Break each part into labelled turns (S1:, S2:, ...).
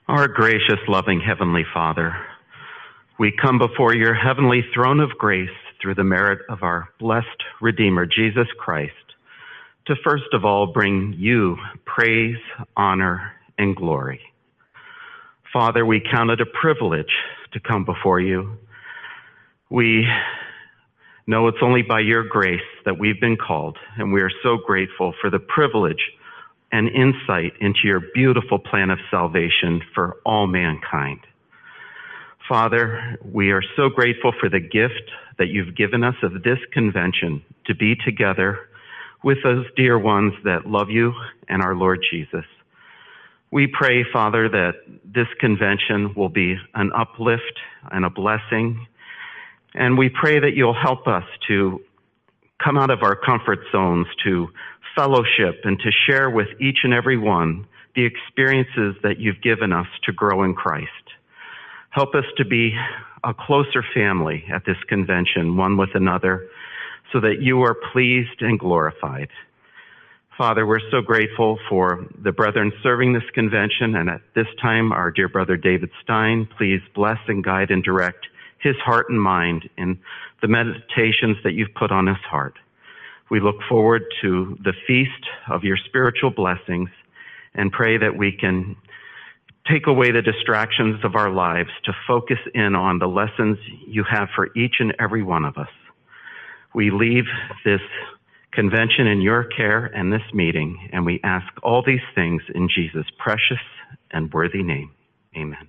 S1: Our gracious, loving Heavenly Father, we come before your heavenly throne of grace through the merit of our blessed Redeemer, Jesus Christ, to first of all bring you praise, honor, and glory. Father, we count it a privilege to come before you. We know it's only by your grace that we've been called, and we are so grateful for the privilege and insight into your beautiful plan of salvation for all mankind. Father, we are so grateful for the gift that you've given us of this convention to be together with those dear ones that love you and our Lord Jesus. We pray, Father, that this convention will be an uplift and a blessing, and we pray that you'll help us to come out of our comfort zones, to fellowship and to share with each and every one the experiences that you've given us to grow in Christ. Help us to be a closer family at this convention, one with another, so that you are pleased and glorified. Father, we're so grateful for the brethren serving this convention, and at this time, our dear brother David Stein, please bless and guide and direct his heart and mind in the meditations that you've put on his heart. We look forward to the feast of your spiritual blessings and pray that we can take away the distractions of our lives to focus in on the lessons you have for each and every one of us. We leave this convention in your care and this meeting, and we ask all these things in Jesus' precious and worthy name. Amen.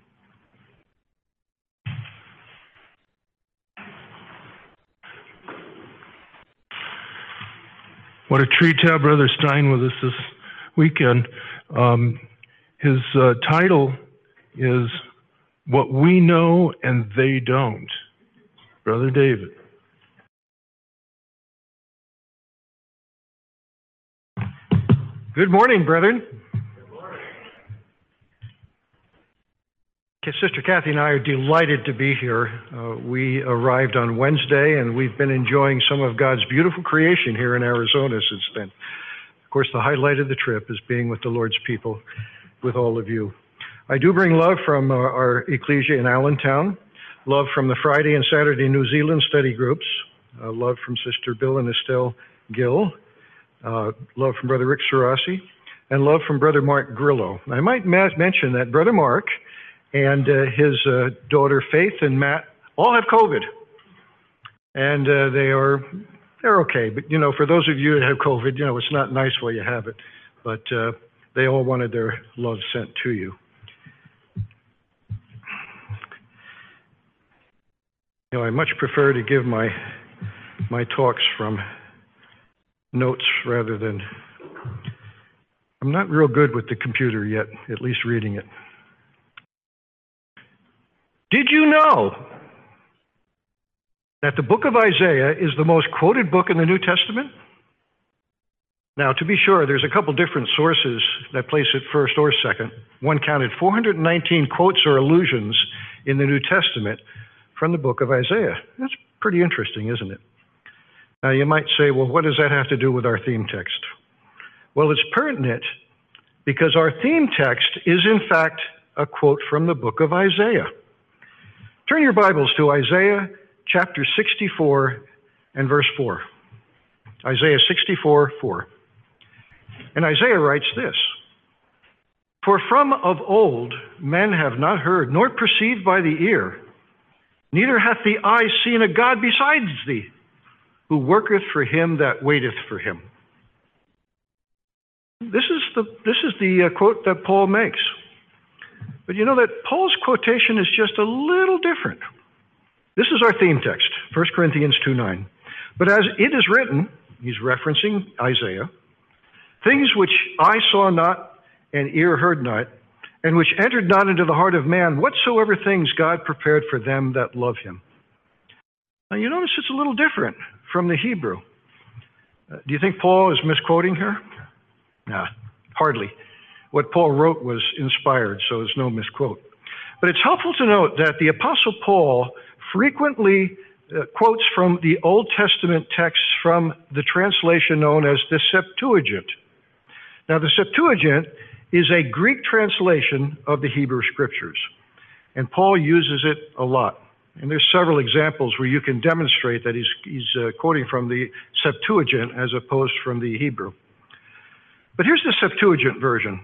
S2: What a treat to have Brother Stein with us this weekend. His title is What We Know and They Don't. Brother David.
S3: Good morning, brethren.
S2: Good morning.
S3: Sister Kathy and I are delighted to be here. We arrived on Wednesday, and we've been enjoying some of God's beautiful creation here in Arizona since then. Of course, the highlight of the trip is being with the Lord's people, with all of you. I do bring love from our ecclesia in Allentown, love from the Friday and Saturday New Zealand study groups, love from Sister Bill and Estelle Gill, love from Brother Rick Sarasi, and love from Brother Mark Grillo. I might mention that Brother Mark and his daughter Faith and Matt all have COVID, and they're okay. But for those of you that have COVID, it's not nice while you have it. But they all wanted their love sent to you. I much prefer to give my talks from notes rather than. I'm not real good with the computer yet, at least reading it. Did you know that the book of Isaiah is the most quoted book in the New Testament? Now, to be sure, there's a couple different sources that place it first or second. One counted 419 quotes or allusions in the New Testament from the book of Isaiah. That's pretty interesting, isn't it? Now, you might say, well, what does that have to do with our theme text? Well, it's pertinent because our theme text is, in fact, a quote from the book of Isaiah. Turn your Bibles to Isaiah chapter 64 and verse 4. Isaiah 64, 4. And Isaiah writes this, For from of old men have not heard, nor perceived by the ear, neither hath the eye seen a God besides thee, who worketh for him that waiteth for him. This is the quote that Paul makes. But you know that Paul's quotation is just a little different. This is our theme text, 1 Corinthians 2:9. But as it is written, he's referencing Isaiah, things which eye saw not and ear heard not, and which entered not into the heart of man, whatsoever things God prepared for them that love him. Now you notice it's a little different from the Hebrew. Do you think Paul is misquoting here? Nah, hardly. What Paul wrote was inspired, so there's no misquote. But it's helpful to note that the Apostle Paul frequently quotes from the Old Testament texts from the translation known as the Septuagint. Now, the Septuagint is a Greek translation of the Hebrew Scriptures. And Paul uses it a lot. And there's several examples where you can demonstrate that he's quoting from the Septuagint as opposed from the Hebrew. But here's the Septuagint version.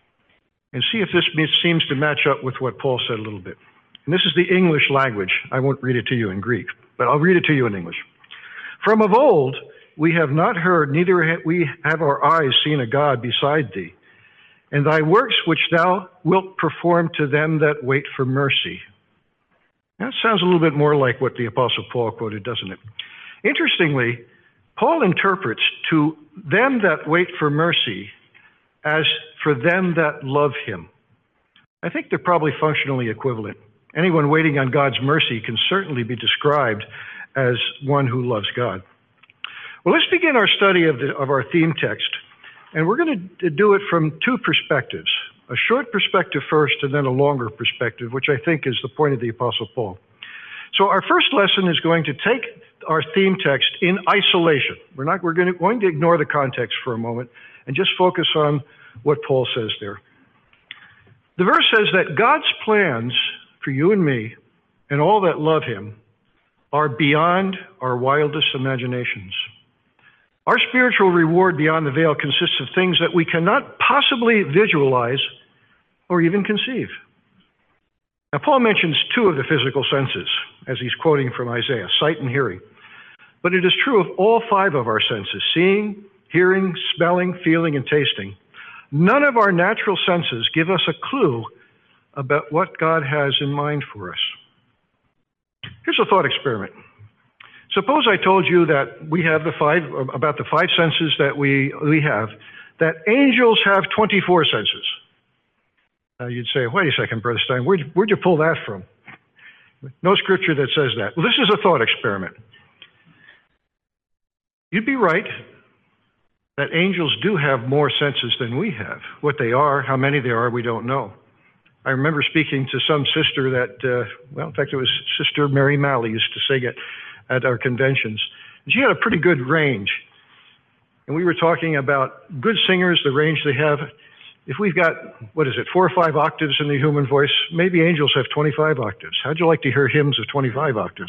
S3: And see if this seems to match up with what Paul said a little bit. And this is the English language. I won't read it to you in Greek, but I'll read it to you in English. From of old, we have not heard, neither we have our eyes seen a God beside thee. And thy works which thou wilt perform to them that wait for mercy. That sounds a little bit more like what the Apostle Paul quoted, doesn't it? Interestingly, Paul interprets to them that wait for mercy as for them that love him. I think they're probably functionally equivalent. Anyone waiting on God's mercy can certainly be described as one who loves God. Well, let's begin our study of our theme text. And we're going to do it from two perspectives, a short perspective first and then a longer perspective, which I think is the point of the Apostle Paul. So our first lesson is going to take our theme text in isolation. We're going to ignore the context for a moment and just focus on what Paul says there. The verse says that God's plans for you and me and all that love him are beyond our wildest imaginations. Our spiritual reward beyond the veil consists of things that we cannot possibly visualize or even conceive. Now, Paul mentions two of the physical senses as he's quoting from Isaiah, sight and hearing. But it is true of all five of our senses, seeing, hearing, smelling, feeling, and tasting. None of our natural senses give us a clue about what God has in mind for us. Here's a thought experiment. Suppose I told you that we have about the five senses that we have, that angels have 24 senses. Now you'd say, wait a second, Brother Stein, where'd you pull that from? No scripture that says that. Well, this is a thought experiment. You'd be right that angels do have more senses than we have. What they are, how many there are, we don't know. I remember speaking to some sister that, in fact, it was Sister Mary Malley used to sing it at our conventions. She had a pretty good range. And we were talking about good singers, the range they have. If we've got, 4 or 5 octaves in the human voice, maybe angels have 25 octaves. How'd you like to hear hymns of 25 octaves?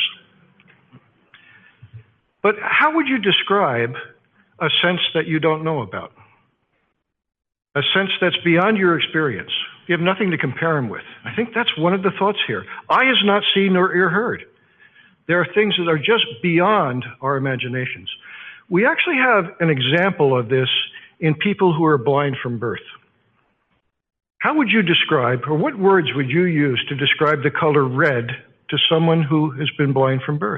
S3: But how would you describe a sense that you don't know about? A sense that's beyond your experience. You have nothing to compare them with. I think that's one of the thoughts here. Eye has not seen nor ear heard. There are things that are just beyond our imaginations. We actually have an example of this in people who are blind from birth. How would you describe, or what words would you use to describe the color red to someone who has been blind from birth?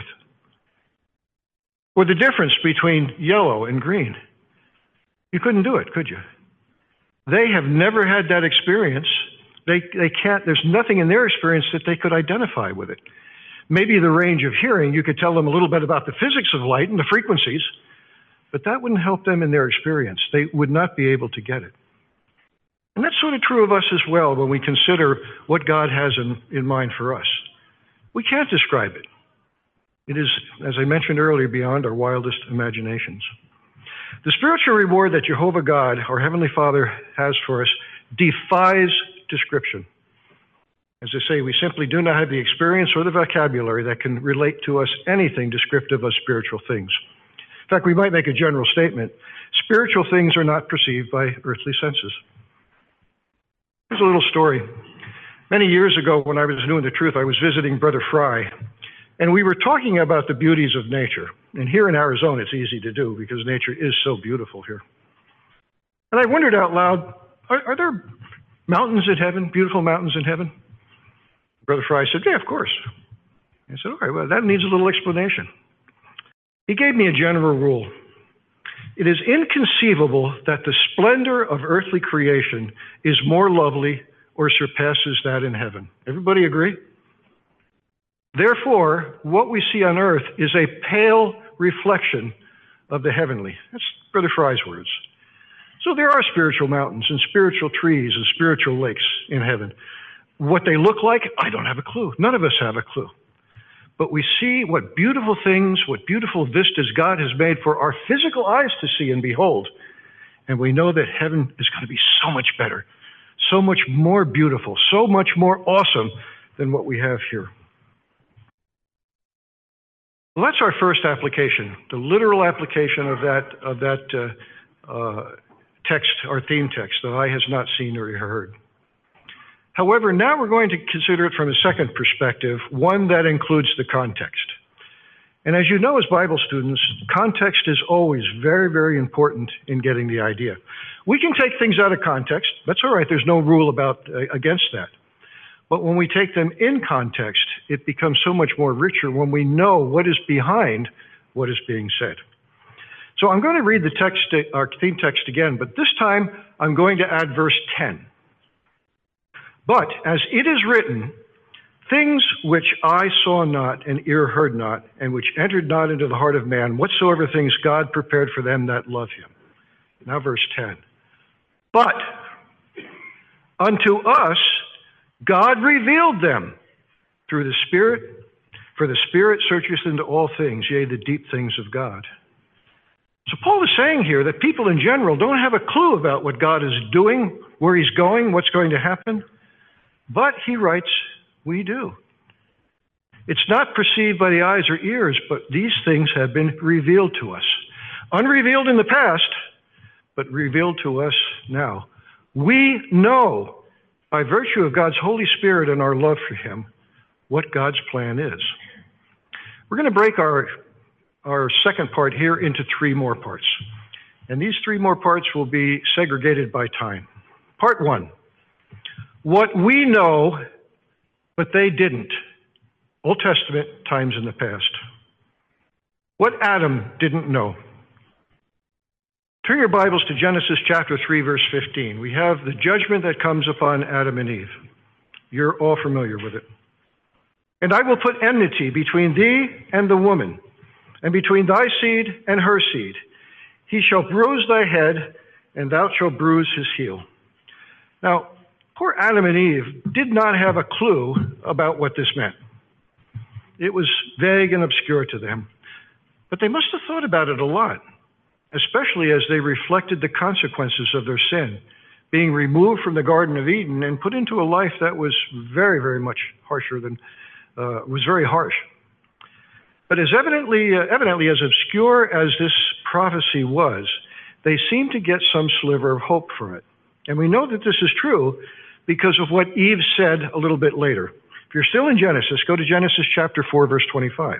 S3: Or the difference between yellow and green? You couldn't do it, could you? They have never had that experience. They can't, there's nothing in their experience that they could identify with it. Maybe the range of hearing, you could tell them a little bit about the physics of light and the frequencies, but that wouldn't help them in their experience. They would not be able to get it. And that's sort of true of us as well when we consider what God has in mind for us. We can't describe it. It is, as I mentioned earlier, beyond our wildest imaginations. The spiritual reward that Jehovah God, our Heavenly Father, has for us defies description. As I say, we simply do not have the experience or the vocabulary that can relate to us anything descriptive of spiritual things. In fact, we might make a general statement. Spiritual things are not perceived by earthly senses. Here's a little story. Many years ago, when I was new in the truth, I was visiting Brother Fry, and we were talking about the beauties of nature. And here in Arizona, it's easy to do because nature is so beautiful here. And I wondered out loud, are there mountains in heaven, beautiful mountains in heaven? Brother Fry said, yeah, of course. I said, all right, well, that needs a little explanation. He gave me a general rule. It is inconceivable that the splendor of earthly creation is more lovely or surpasses that in heaven. Everybody agree? Therefore, what we see on earth is a pale reflection of the heavenly. That's Brother Fry's words. So there are spiritual mountains and spiritual trees and spiritual lakes in heaven. What they look like, I don't have a clue. None of us have a clue. But we see what beautiful things, what beautiful vistas God has made for our physical eyes to see and behold. And we know that heaven is going to be so much better so much more beautiful, so much more awesome than what we have here. Well, that's our first application, the literal application of that text, our theme text, that eye has not seen or heard. However, now we're going to consider it from a second perspective, one that includes the context. And as you know, as Bible students, context is always very, very important in getting the idea. We can take things out of context. That's all right. There's no rule against that. But when we take them in context, it becomes so much more richer when we know what is behind what is being said. So I'm going to read the text, our theme text again, but this time I'm going to add verse 10. But as it is written, things which eye saw not and ear heard not, and which entered not into the heart of man, whatsoever things God prepared for them that love him. Now verse 10. But unto us God revealed them through the Spirit, for the Spirit searcheth into all things, yea, the deep things of God. So Paul is saying here that people in general don't have a clue about what God is doing, where he's going, what's going to happen. But he writes, we do. It's not perceived by the eyes or ears, but these things have been revealed to us. Unrevealed in the past, but revealed to us now. We know, by virtue of God's Holy Spirit and our love for him, what God's plan is. We're going to break our second part here into three more parts. And these three more parts will be segregated by time. Part one, what we know, but they didn't. Old Testament, times in the past. What Adam didn't know. Turn your Bibles to Genesis chapter 3, verse 15. We have the judgment that comes upon Adam and Eve. You're all familiar with it. And I will put enmity between thee and the woman, and between thy seed and her seed. He shall bruise thy head, and thou shalt bruise his heel. Now, poor Adam and Eve did not have a clue about what this meant. It was vague and obscure to them. But they must have thought about it a lot, especially as they reflected the consequences of their sin, being removed from the Garden of Eden and put into a life that was very, very much harsher than, was very harsh. But as evidently as obscure as this prophecy was, they seemed to get some sliver of hope from it. And we know that this is true because of what Eve said a little bit later. If you're still in Genesis, go to Genesis chapter 4, verse 25.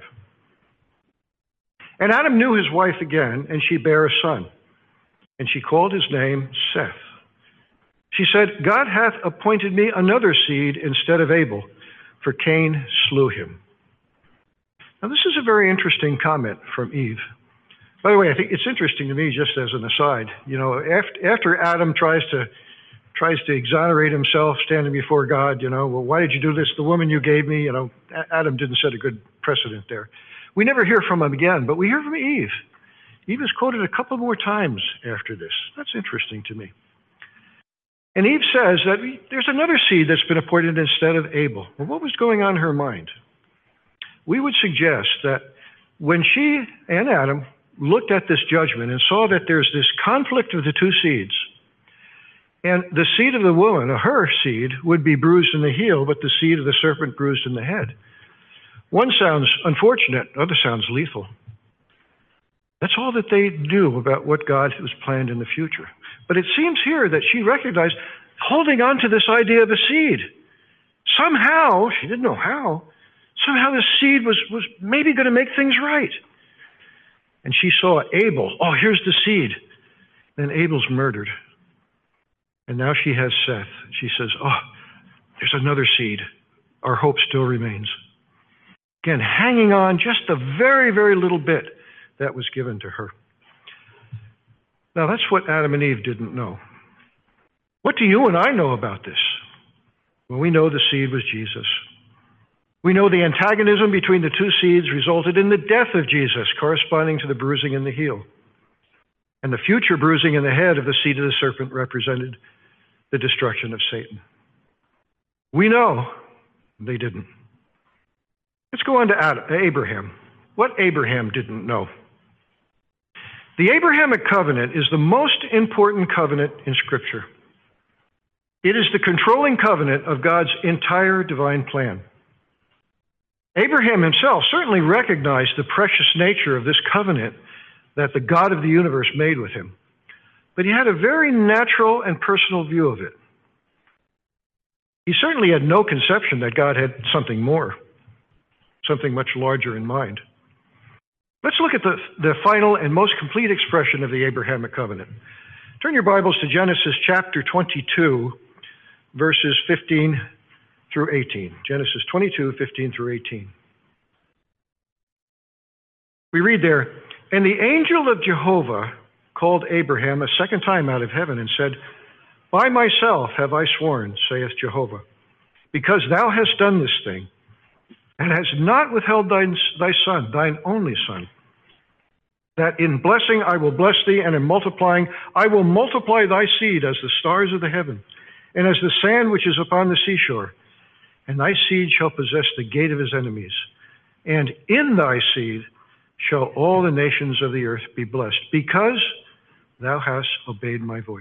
S3: And Adam knew his wife again, and she bare a son. And she called his name Seth. She said, God hath appointed me another seed instead of Abel, for Cain slew him. Now, this is a very interesting comment from Eve. By the way, I think it's interesting to me, just as an aside, you know, after Adam tries to exonerate himself standing before God, you know, well, why did you do this? The woman you gave me, you know, Adam didn't set a good precedent there. We never hear from him again, but we hear from Eve. Eve is quoted a couple more times after this. That's interesting to me. And Eve says that there's another seed that's been appointed instead of Abel. Well, what was going on in her mind? We would suggest that when she and Adam looked at this judgment and saw that there's this conflict of the two seeds, and the seed of the woman, her seed, would be bruised in the heel, but the seed of the serpent bruised in the head. One sounds unfortunate, the other sounds lethal. That's all that they knew about what God has planned in the future. But it seems here that she recognized holding on to this idea of a seed. Somehow, she didn't know how, somehow this seed was maybe going to make things right. And she saw Abel. Oh, here's the seed. Then Abel's murdered. And now she has Seth. She says, oh, there's another seed. Our hope still remains. Again, hanging on just a very, very little bit that was given to her. Now, that's what Adam and Eve didn't know. What do you and I know about this? Well, we know the seed was Jesus. We know the antagonism between the two seeds resulted in the death of Jesus, corresponding to the bruising in the heel. And the future bruising in the head of the seed of the serpent represented the destruction of Satan. We know they didn't. Let's go on to Abraham. What Abraham didn't know. The Abrahamic covenant is the most important covenant in Scripture. It is the controlling covenant of God's entire divine plan. Abraham himself certainly recognized the precious nature of this covenant that the God of the universe made with him. But he had a very natural and personal view of it. He certainly had no conception that God had something more, something much larger in mind. Let's look at the final and most complete expression of the Abrahamic covenant. Turn your Bibles to Genesis chapter 22, verses 15 through 18. Genesis 22, 15 through 18. We read there, "And the angel of Jehovah called Abraham a second time out of heaven and said, By myself have I sworn, saith Jehovah, because thou hast done this thing, and hast not withheld thy son, thine only son, that in blessing I will bless thee, and in multiplying I will multiply thy seed as the stars of the heaven, and as the sand which is upon the seashore. And thy seed shall possess the gate of his enemies. And in thy seed shall all the nations of the earth be blessed, because thou hast obeyed my voice."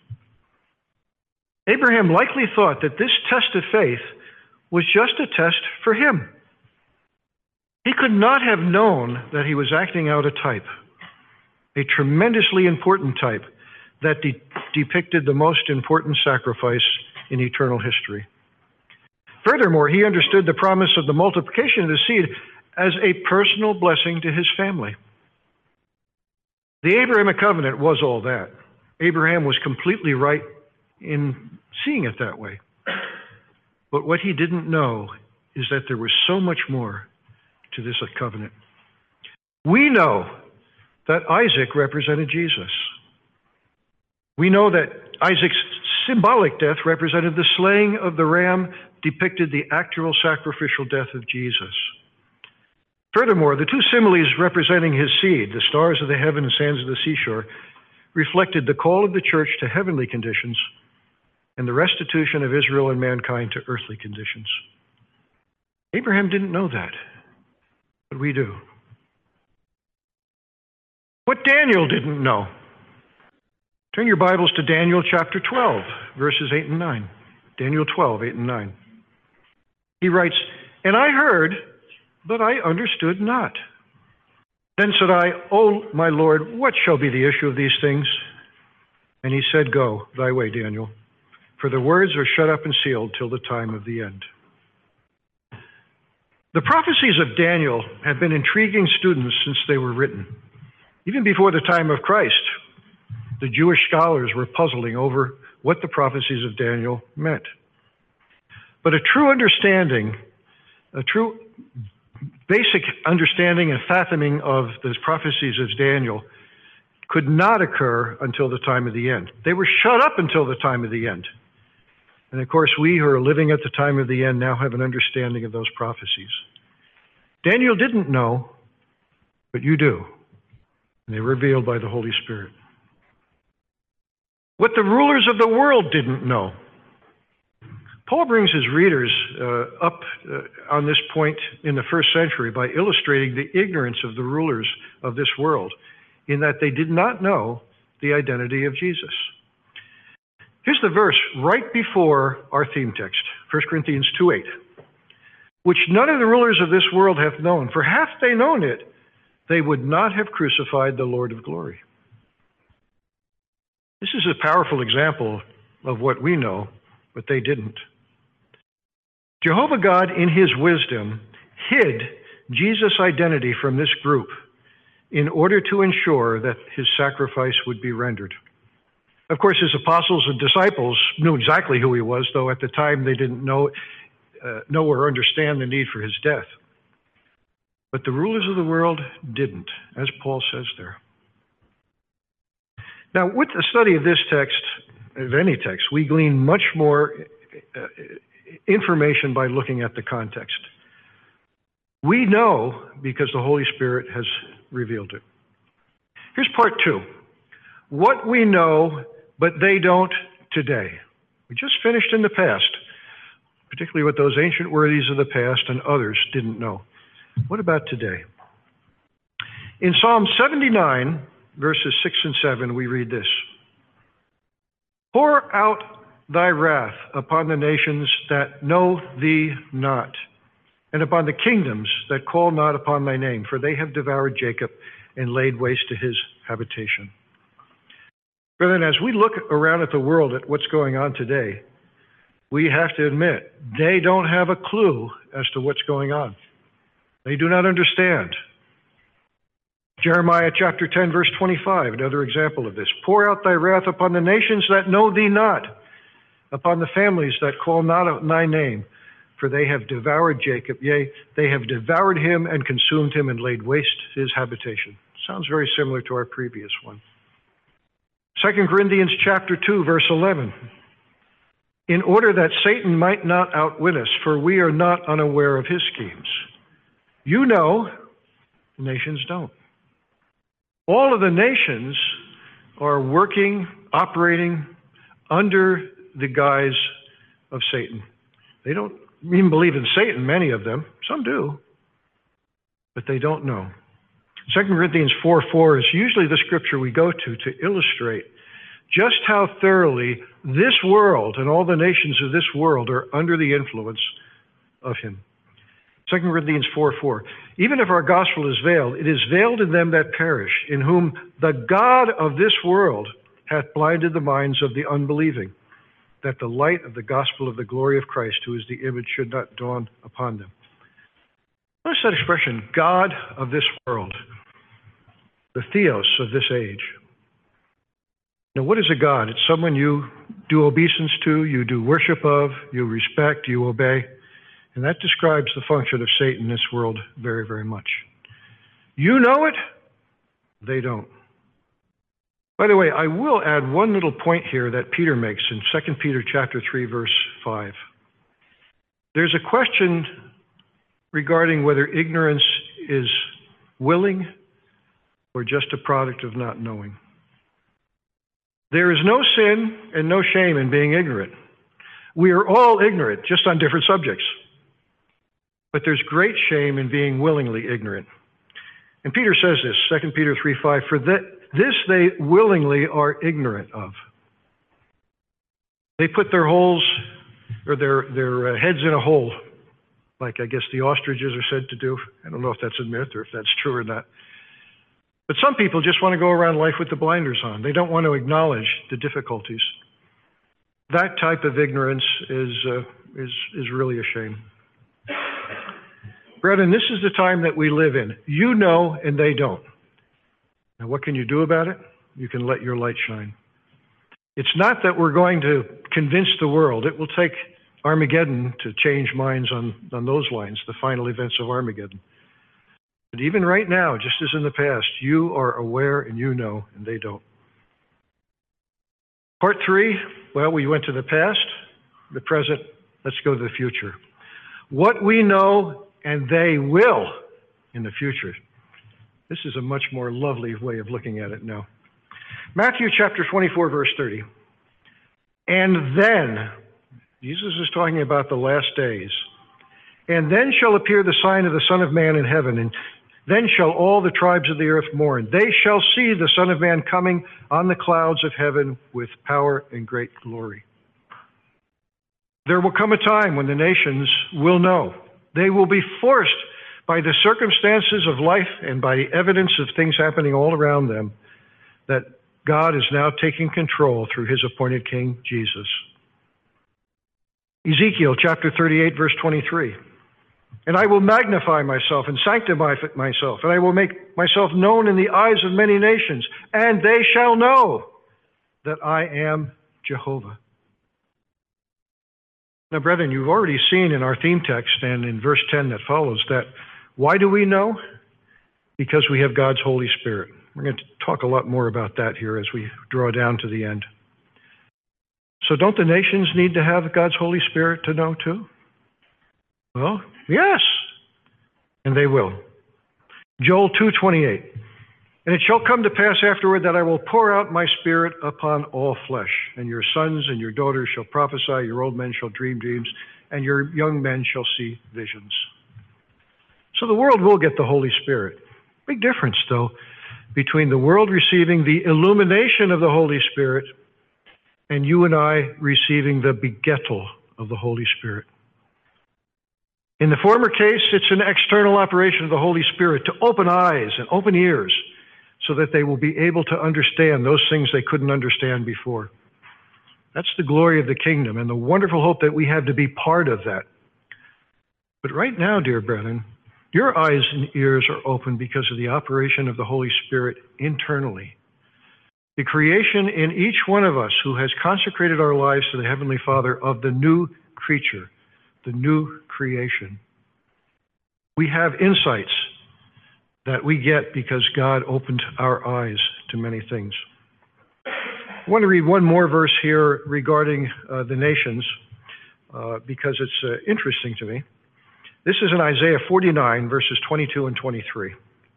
S3: Abraham likely thought that this test of faith was just a test for him. He could not have known that he was acting out a type, a tremendously important type that depicted the most important sacrifice in eternal history. Furthermore, he understood the promise of the multiplication of the seed as a personal blessing to his family. The Abrahamic covenant was all that. Abraham was completely right in seeing it that way. But what he didn't know is that there was so much more to this covenant. We know that Isaac represented Jesus. We know that Isaac's symbolic death represented the slaying of the ram, depicted the actual sacrificial death of Jesus. Furthermore, the two similes representing his seed, the stars of the heaven and sands of the seashore, reflected the call of the church to heavenly conditions and the restitution of Israel and mankind to earthly conditions. Abraham didn't know that, but we do. What Daniel didn't know. Turn your Bibles to Daniel chapter 12, verses 8 and 9. Daniel 12, 8 and 9. He writes, "And I heard, but I understood not. Then said I, O my Lord, what shall be the issue of these things? And he said, Go thy way, Daniel, for the words are shut up and sealed till the time of the end." The prophecies of Daniel have been intriguing students since they were written. Even before the time of Christ, the Jewish scholars were puzzling over what the prophecies of Daniel meant. But a true basic understanding and fathoming of the prophecies of Daniel could not occur until the time of the end. They were shut up until the time of the end. And of course, we who are living at the time of the end now have an understanding of those prophecies. Daniel didn't know, but you do. And they were revealed by the Holy Spirit. What the rulers of the world didn't know. Paul brings his readers up on this point in the first century by illustrating the ignorance of the rulers of this world in that they did not know the identity of Jesus. Here's the verse right before our theme text, 1 Corinthians 2:8, "Which none of the rulers of this world hath known, for had they known it, they would not have crucified the Lord of glory." This is a powerful example of what we know, but they didn't. Jehovah God, in his wisdom, hid Jesus' identity from this group in order to ensure that his sacrifice would be rendered. Of course, his apostles and disciples knew exactly who he was, though at the time they didn't know or understand the need for his death. But the rulers of the world didn't, as Paul says there. Now, with the study of this text, of any text, we glean much more information by looking at the context. We know because the Holy Spirit has revealed it. Here's part 2. What we know, but they don't today. We just finished in the past, particularly what those ancient worthies of the past and others didn't know. What about today? In Psalm 79, verses 6 and 7, we read this. "Pour out thy wrath upon the nations that know thee not, and upon the kingdoms that call not upon thy name, for they have devoured Jacob and laid waste to his habitation. Brethren, as we look around at the world at what's going on today, we have to admit they don't have a clue as to what's going on. They do not understand. Jeremiah chapter 10, verse 25, another example of this. Pour out thy wrath upon the nations that know thee not, upon the families that call not thy name, for they have devoured Jacob, yea, they have devoured him and consumed him and laid waste his habitation. Sounds very similar to our previous one. 2 Corinthians chapter 2, verse 11. In order that Satan might not outwit us, for we are not unaware of his schemes. You know, the nations don't. All of the nations are working, operating under the guise of Satan. They don't even believe in Satan, many of them. Some do, but they don't know. 2 Corinthians 4:4 is usually the scripture we go to illustrate just how thoroughly this world and all the nations of this world are under the influence of him. 2 Corinthians 4:4. Even if our gospel is veiled, it is veiled in them that perish, in whom the God of this world hath blinded the minds of the unbelieving, that the light of the gospel of the glory of Christ, who is the image, should not dawn upon them. Notice that expression, God of this world, the theos of this age. Now, what is a God? It's someone you do obeisance to, you do worship of, you respect, you obey. And that describes the function of Satan in this world very, very much. You know it, they don't. By the way, I will add one little point here that Peter makes in 2 Peter chapter 3, verse 5. There's a question regarding whether ignorance is willing or just a product of not knowing. There is no sin and no shame in being ignorant. We are all ignorant, just on different subjects. But there's great shame in being willingly ignorant. And Peter says this, 2 Peter 3:5, for this they willingly are ignorant of. They put their holes, or their heads in a hole, like I guess the ostriches are said to do. I don't know if that's a myth or if that's true or not. But some people just want to go around life with the blinders on. They don't want to acknowledge the difficulties. That type of ignorance is really a shame. Brethren, this is the time that we live in. You know, and they don't. Now, what can you do about it? You can let your light shine. It's not that we're going to convince the world. It will take Armageddon to change minds on those lines, the final events of Armageddon. But even right now, just as in the past, you are aware and you know, and they don't. Part 3, well, we went to the past, the present, let's go to the future. What we know and they will in the future. This is a much more lovely way of looking at it now. Matthew chapter 24, verse 30. And then, Jesus is talking about the last days. And then shall appear the sign of the Son of Man in heaven, and then shall all the tribes of the earth mourn. They shall see the Son of Man coming on the clouds of heaven with power and great glory. There will come a time when the nations will know. They will be forced by the circumstances of life and by the evidence of things happening all around them that God is now taking control through his appointed King, Jesus. Ezekiel chapter 38, verse 23. And I will magnify myself and sanctify myself, and I will make myself known in the eyes of many nations, and they shall know that I am Jehovah. Now, brethren, you've already seen in our theme text and in verse 10 that follows that why do we know? Because we have God's Holy Spirit. We're going to talk a lot more about that here as we draw down to the end. So don't the nations need to have God's Holy Spirit to know too? Well, yes, and they will. Joel 2:28. And it shall come to pass afterward that I will pour out my Spirit upon all flesh, and your sons and your daughters shall prophesy, your old men shall dream dreams, and your young men shall see visions. So the world will get the Holy Spirit. Big difference, though, between the world receiving the illumination of the Holy Spirit and you and I receiving the begettal of the Holy Spirit. In the former case, it's an external operation of the Holy Spirit to open eyes and open ears so that they will be able to understand those things they couldn't understand before. That's the glory of the kingdom and the wonderful hope that we have to be part of that. But right now, dear brethren, your eyes and ears are open because of the operation of the Holy Spirit internally. The creation in each one of us who has consecrated our lives to the Heavenly Father of the new creature, the new creation. We have insights that we get because God opened our eyes to many things. I want to read one more verse here regarding the nations because it's interesting to me. This is in Isaiah 49, verses 22 and 23.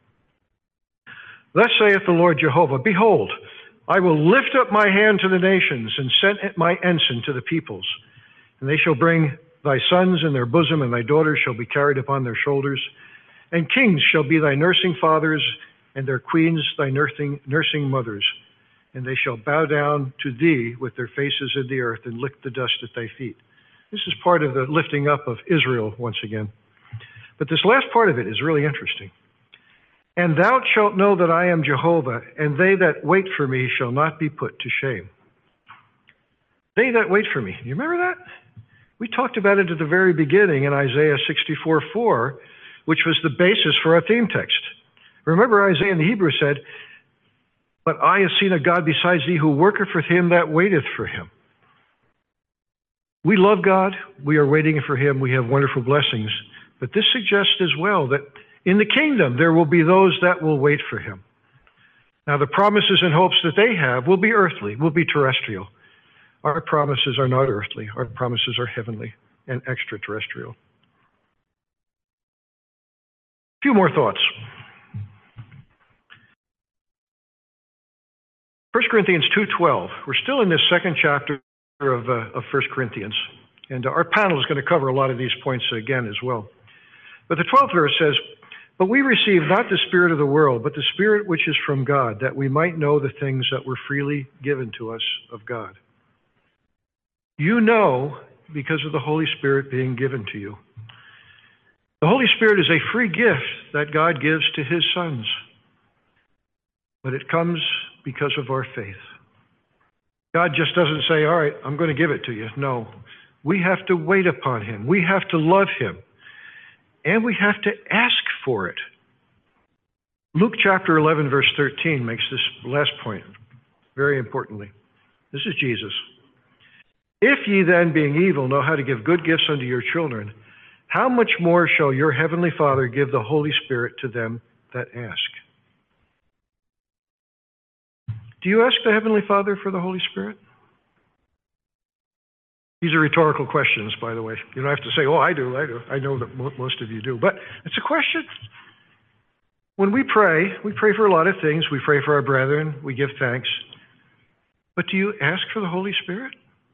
S3: Thus saith the Lord Jehovah, Behold, I will lift up my hand to the nations and set my ensign to the peoples. And they shall bring thy sons in their bosom, and thy daughters shall be carried upon their shoulders. And kings shall be thy nursing fathers, and their queens thy nursing mothers. And they shall bow down to thee with their faces in the earth, and lick the dust at thy feet. This is part of the lifting up of Israel once again. But this last part of it is really interesting. And thou shalt know that I am Jehovah, and they that wait for me shall not be put to shame. They that wait for me. You remember that? We talked about it at the very beginning in Isaiah 64:4, which was the basis for our theme text. Remember, Isaiah in the Hebrew said, But I have seen a God besides thee who worketh for him that waiteth for him. We love God. We are waiting for him. We have wonderful blessings. But this suggests as well that in the kingdom there will be those that will wait for him. Now, the promises and hopes that they have will be earthly, will be terrestrial. Our promises are not earthly. Our promises are heavenly and extraterrestrial. A few more thoughts. 1 Corinthians 2:12. We're still in this second chapter of 1 Corinthians. And our panel is going to cover a lot of these points again as well. But the 12th verse says, But we receive not the spirit of the world, but the Spirit which is from God, that we might know the things that were freely given to us of God. You know because of the Holy Spirit being given to you. The Holy Spirit is a free gift that God gives to his sons. But it comes because of our faith. God just doesn't say, all right, I'm going to give it to you. No, we have to wait upon him. We have to love him. And we have to ask for it. Luke chapter 11, verse 13 makes this last point very importantly. This is Jesus. If ye then, being evil, know how to give good gifts unto your children, how much more shall your heavenly Father give the Holy Spirit to them that ask? Do you ask the Heavenly Father for the Holy Spirit? These are rhetorical questions, by the way. You don't have to say, oh, I do. I know that most of you do. But it's a question. When we pray for a lot of things. We pray for our brethren. We give thanks. But do you ask for the Holy Spirit?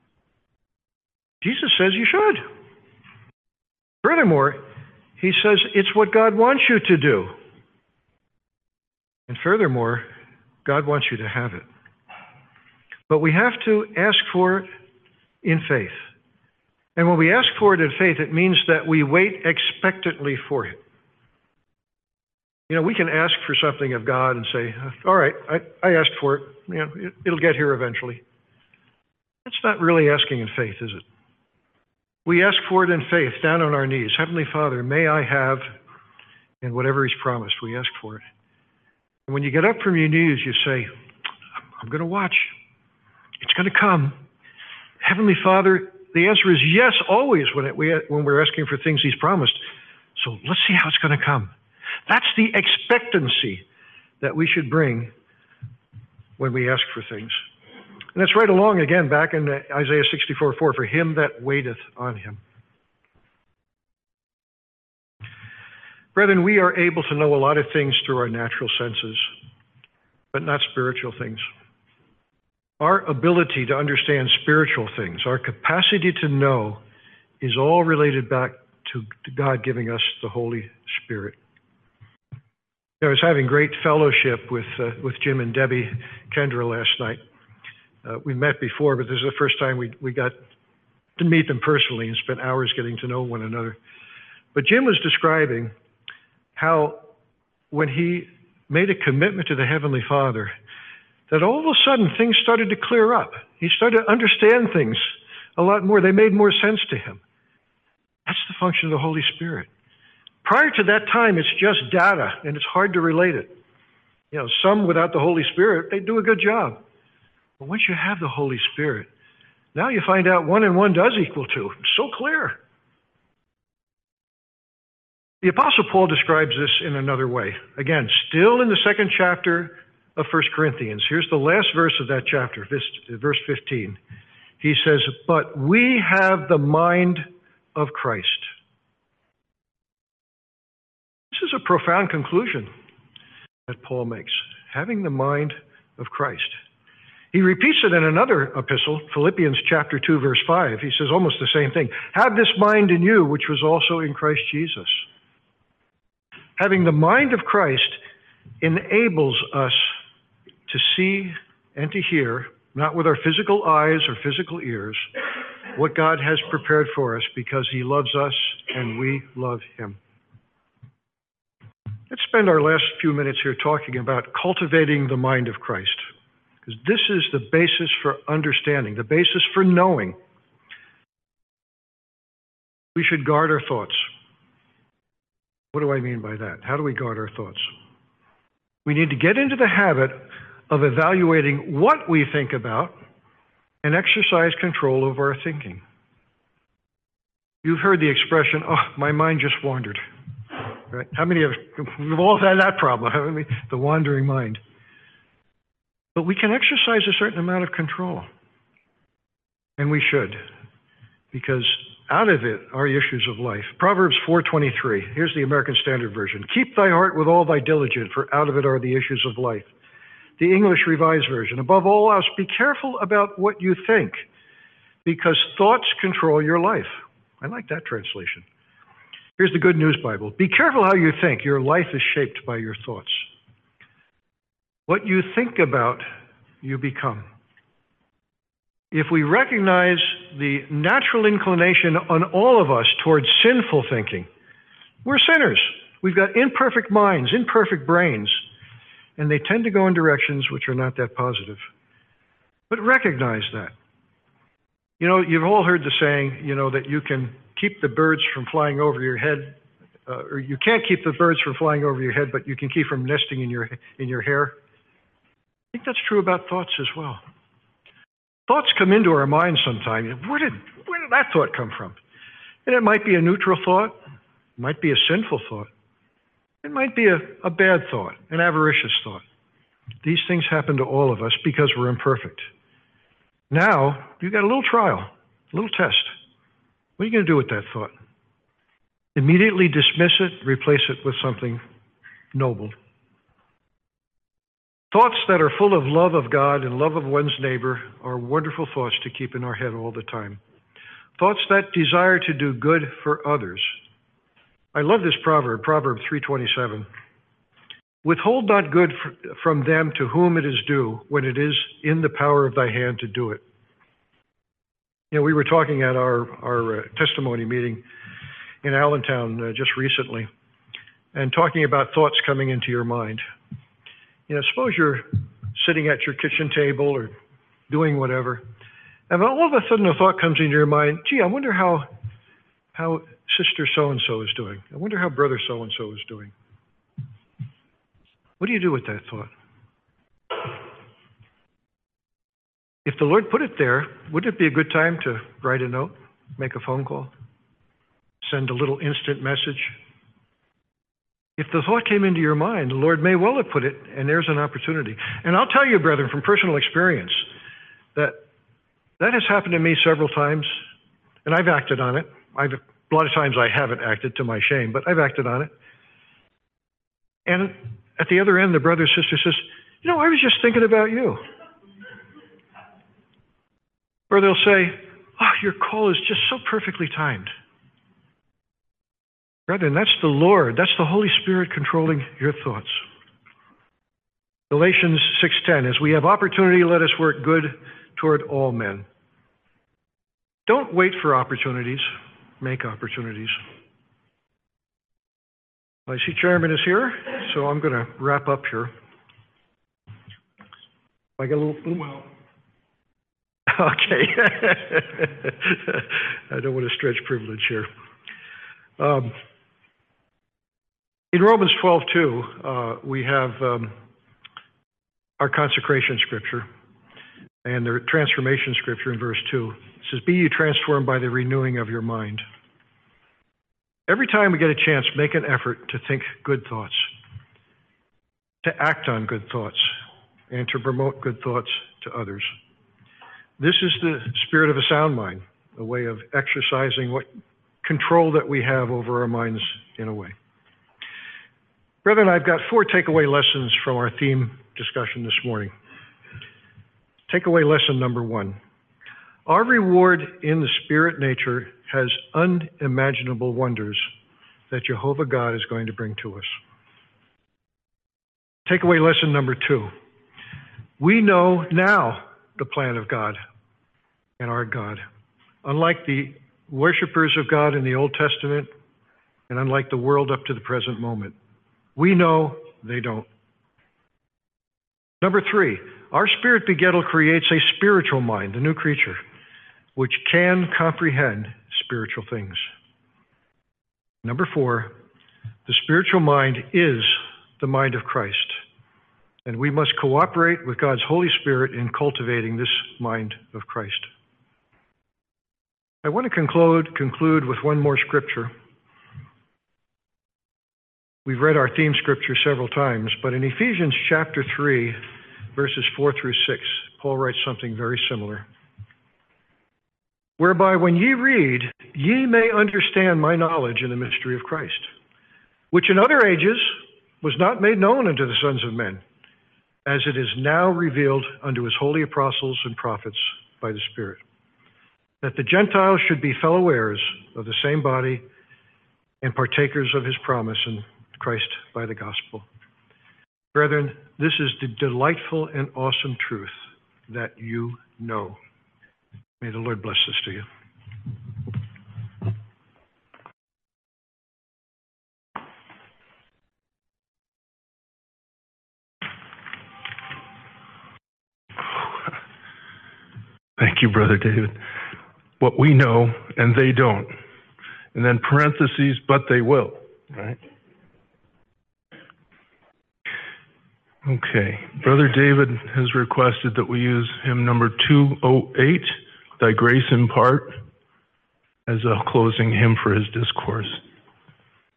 S3: Jesus says you should. Furthermore, he says it's what God wants you to do. And furthermore, God wants you to have it. But we have to ask for it in faith. And when we ask for it in faith, it means that we wait expectantly for it. You know, we can ask for something of God and say, all right, I asked for it. You know, it'll get here eventually. That's not really asking in faith, is it? We ask for it in faith, down on our knees. Heavenly Father, may I have, and whatever he's promised, we ask for it. And when you get up from your knees, you say, I'm going to watch. It's going to come. Heavenly Father, the answer is yes, always when we're asking for things he's promised. So let's see how it's going to come. That's the expectancy that we should bring when we ask for things. And that's right along again back in Isaiah 64:4, for him that waiteth on him. Brethren, we are able to know a lot of things through our natural senses, but not spiritual things. Our ability to understand spiritual things, our capacity to know, is all related back to God giving us the Holy Spirit. I was having great fellowship with Jim and Debbie Kendra last night. We met before, but this is the first time we got to meet them personally and spent hours getting to know one another. But Jim was describing how when he made a commitment to the Heavenly Father, that all of a sudden things started to clear up. He started to understand things a lot more. They made more sense to him. That's the function of the Holy Spirit. Prior to that time, it's just data, and it's hard to relate it. You know, some without the Holy Spirit, they do a good job. But once you have the Holy Spirit, now you find out 1 and 1 does equal 2. It's so clear. The Apostle Paul describes this in another way. Again, still in the 2nd chapter of 1 Corinthians. Here's the last verse of that chapter, verse 15. He says, "But we have the mind of Christ." This is a profound conclusion that Paul makes, having the mind of Christ. He repeats it in another epistle, Philippians chapter 2, verse 5. He says almost the same thing. "Have this mind in you, which was also in Christ Jesus." Having the mind of Christ enables us to see and to hear, not with our physical eyes or physical ears, what God has prepared for us because He loves us and we love Him. Let's spend our last few minutes here talking about cultivating the mind of Christ, because this is the basis for understanding, the basis for knowing. We should guard our thoughts. What do I mean by that? How do we guard our thoughts? We need to get into the habit of evaluating what we think about and exercise control over our thinking. You've heard the expression, "Oh, my mind just wandered." Right? How many of us, we've all had that problem, haven't we? The wandering mind. But we can exercise a certain amount of control. And we should, because out of it are issues of life. Proverbs 4:23. Here's the American Standard Version. "Keep thy heart with all thy diligence, for out of it are the issues of life." The English Revised Version. "Above all else, be careful about what you think, because thoughts control your life." I like that translation. Here's the Good News Bible. "Be careful how you think. Your life is shaped by your thoughts." What you think about, you become. If we recognize the natural inclination on all of us towards sinful thinking, we're sinners. We've got imperfect minds, imperfect brains, and they tend to go in directions which are not that positive. But recognize that. You know, you've all heard the saying, that you can keep the birds from flying over your head, or you can't keep the birds from flying over your head, but you can keep from nesting in your hair. I think that's true about thoughts as well. Thoughts come into our minds sometimes. Where did that thought come from? And it might be a neutral thought. It might be a sinful thought. It might be a bad thought, an avaricious thought. These things happen to all of us because we're imperfect. Now, you've got a little trial, a little test. What are you going to do with that thought? Immediately dismiss it, replace it with something noble. Thoughts that are full of love of God and love of one's neighbor are wonderful thoughts to keep in our head all the time. Thoughts that desire to do good for others. I love this proverb, Proverb 3:27. "Withhold not good from them to whom it is due, when it is in the power of thy hand to do it." We were talking at our testimony meeting in Allentown just recently, and talking about thoughts coming into your mind. Suppose you're sitting at your kitchen table or doing whatever, and all of a sudden a thought comes into your mind, "Gee, I wonder how Sister so-and-so is doing. I wonder how Brother so-and-so is doing." What do you do with that thought? If the Lord put it there, wouldn't it be a good time to write a note, make a phone call, send a little instant message? If the thought came into your mind, the Lord may well have put it, and there's an opportunity. And I'll tell you, brethren, from personal experience, that has happened to me several times, and I've acted on it. A lot of times I haven't acted, to my shame, but I've acted on it. And at the other end, the brother or sister says, "I was just thinking about you." Or they'll say, "Oh, your call is just so perfectly timed." Brethren, that's the Lord, that's the Holy Spirit controlling your thoughts. Galatians 6:10, "As we have opportunity, let us work good toward all men. Don't wait for opportunities, make opportunities. I see Chairman is here, so I'm going to wrap up here. I got a little... Well. Okay. I don't want to stretch privilege here. In Romans 12:2, we have our consecration scripture and the transformation scripture in verse 2. It says, "Be ye transformed by the renewing of your mind." Every time we get a chance, make an effort to think good thoughts, to act on good thoughts, and to promote good thoughts to others. This is the spirit of a sound mind, a way of exercising what control that we have over our minds in a way. Brethren, I've got 4 takeaway lessons from our theme discussion this morning. Takeaway lesson number 1. Our reward in the spirit nature has unimaginable wonders that Jehovah God is going to bring to us. Takeaway lesson number 2. We know now the plan of God and our God. Unlike the worshipers of God in the Old Testament, and unlike the world up to the present moment, we know they don't. Number 3, our spirit begettal creates a spiritual mind, a new creature, which can comprehend spiritual things. Number 4, the spiritual mind is the mind of Christ, and we must cooperate with God's Holy Spirit in cultivating this mind of Christ. I want to conclude with one more scripture. We've read our theme scripture several times, but in Ephesians chapter 3, verses 4 through 6, Paul writes something very similar. "Whereby when ye read, ye may understand my knowledge in the mystery of Christ, which in other ages was not made known unto the sons of men, as it is now revealed unto his holy apostles and prophets by the Spirit, that the Gentiles should be fellow heirs of the same body and partakers of his promise in Christ by the gospel." Brethren, this is the delightful and awesome truth that you know. May the Lord bless this to you.
S2: Thank you, Brother David. What we know and they don't. And then parentheses, but they will, right? Okay. Brother David has requested that we use hymn number 208, "Thy Grace Impart," as a closing hymn for his discourse.